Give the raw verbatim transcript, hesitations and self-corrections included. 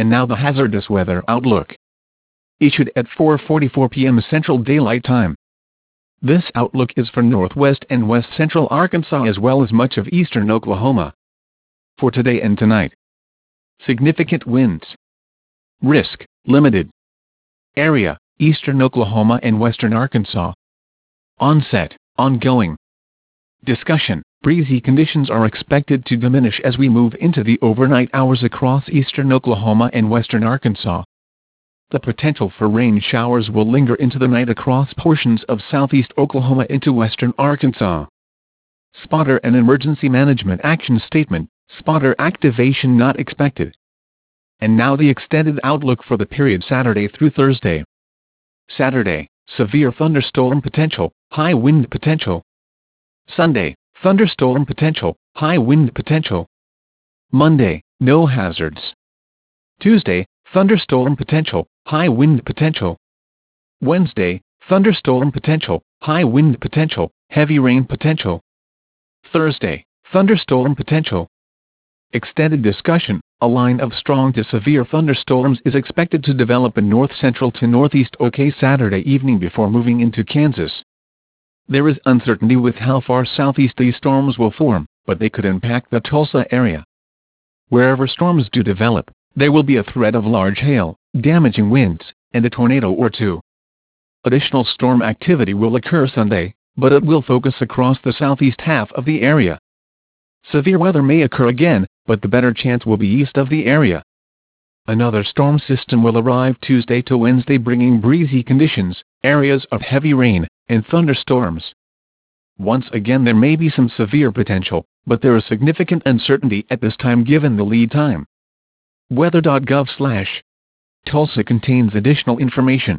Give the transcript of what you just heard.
And now the hazardous weather outlook. Issued at four forty-four p m Central Daylight Time. This outlook is for northwest and west central Arkansas as well as much of eastern Oklahoma. For today and tonight. Significant winds. Risk, limited. Area, eastern Oklahoma and western Arkansas. Onset, ongoing. Discussion, breezy conditions are expected to diminish as we move into the overnight hours across eastern Oklahoma and western Arkansas. The potential for rain showers will linger into the night across portions of southeast Oklahoma into western Arkansas. Spotter and Emergency Management Action Statement, spotter activation not expected. And now the extended outlook for the period Saturday through Thursday. Saturday, severe thunderstorm potential, high wind potential. Sunday, thunderstorm potential, high wind potential. Monday, no hazards. Tuesday, thunderstorm potential, high wind potential. Wednesday, thunderstorm potential, high wind potential, heavy rain potential. Thursday, thunderstorm potential. Extended discussion, a line of strong to severe thunderstorms is expected to develop in north-central to northeast O K Saturday evening before moving into Kansas. There is uncertainty with how far southeast these storms will form, but they could impact the Tulsa area. Wherever storms do develop, there will be a threat of large hail, damaging winds, and a tornado or two. Additional storm activity will occur Sunday, but it will focus across the southeast half of the area. Severe weather may occur again, but the better chance will be east of the area. Another storm system will arrive Tuesday to Wednesday bringing breezy conditions, areas of heavy rain, and thunderstorms. Once again there may be some severe potential, but there is significant uncertainty at this time given the lead time. Weather dot gov slash Tulsa contains additional information.